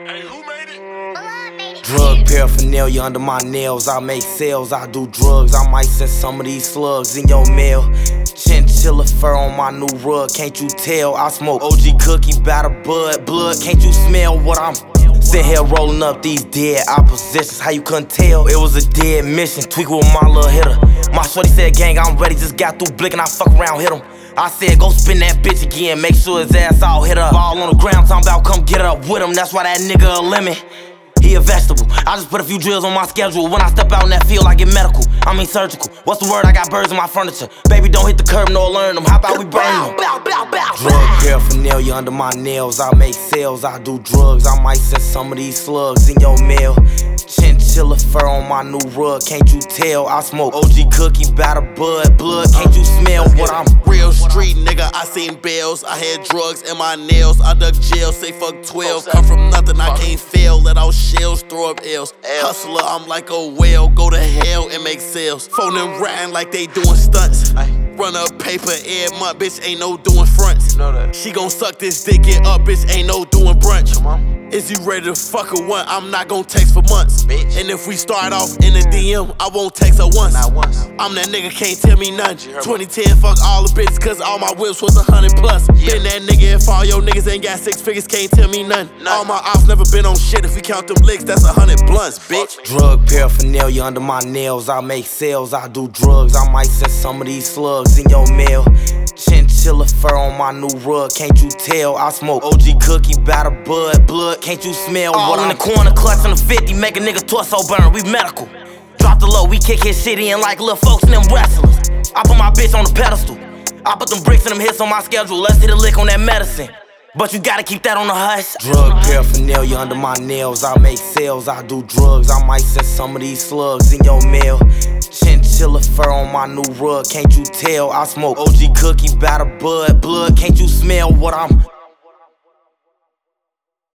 Hey, who made it? Drug paraphernalia under my nails. I make sales, I do drugs. I might send some of these slugs in your mail. Chinchilla fur on my new rug, can't you tell? I smoke OG cookie, batter bud, blood. Can't you smell what I'm sitting here rolling up these dead oppositions? How you couldn't tell? It was a dead mission. Tweak with my little hitter. My shorty said, gang, I'm ready. Just got through blicking, I fuck around, hit him. I said, go spin that bitch again, make sure his ass all hit up. Ball on the ground, talking about come get it up with him. That's why that nigga a lemon. He a vegetable. I just put a few drills on my schedule. When I step out in that field, I get medical. I mean surgical. What's the word? I got birds in my furniture. Baby, don't hit the curb, no learn them. How about we burn them? Drug paraphernalia under my nails. I make sales, I do drugs. I might send some of these slugs in your mail. Chinchilla fur on my new rug, can't you tell? I smoke OG cookie, batter bud, blood. Can't you smell what I'm? Real street nigga, I seen bills. I had drugs in my nails. I duck jail, say fuck 12. Come from nothing, I can't fail. Let out shells, throw up L's. Hustler, I'm like a whale. Go to hell and make sales. Phone them riding like they doing stunts. Run up paper every month, bitch, ain't no doing fronts. She gon' suck this dick, get up, bitch, ain't no doing brunch. Is you ready to fuck her one? I'm not gon' text for months. And if we start off in the DM, I won't text her once. I'm that nigga, can't tell me nothing. 2010, fuck all the bitches, cause all my whips was 100 plus. Been that nigga, if all your niggas ain't got 6 figures, can't tell me nothing. All my ops never been on shit, if we count them licks, that's 100 blunts, bitch. Drug paraphernalia under my nails. I make sales, I do drugs. I might send some of these slugs in your mail. Chinchilla fur on my new rug, can't you tell? I smoke OG cookie, batter bud, blood. Can't you smell what I'm in the corner, clutching the 50, make a nigga torso burn, we medical. Drop the low, we kick his shit in like little folks and them wrestlers. I put my bitch on the pedestal. I put them bricks and them hits on my schedule. Let's hit a lick on that medicine, but you gotta keep that on the hush. Drug paraphernalia under my nails. I make sales, I do drugs. I might send some of these slugs in your mail. Chinchilla fur on my new rug, can't you tell? I smoke OG cookie, batter bud, blood. Can't you smell what I'm?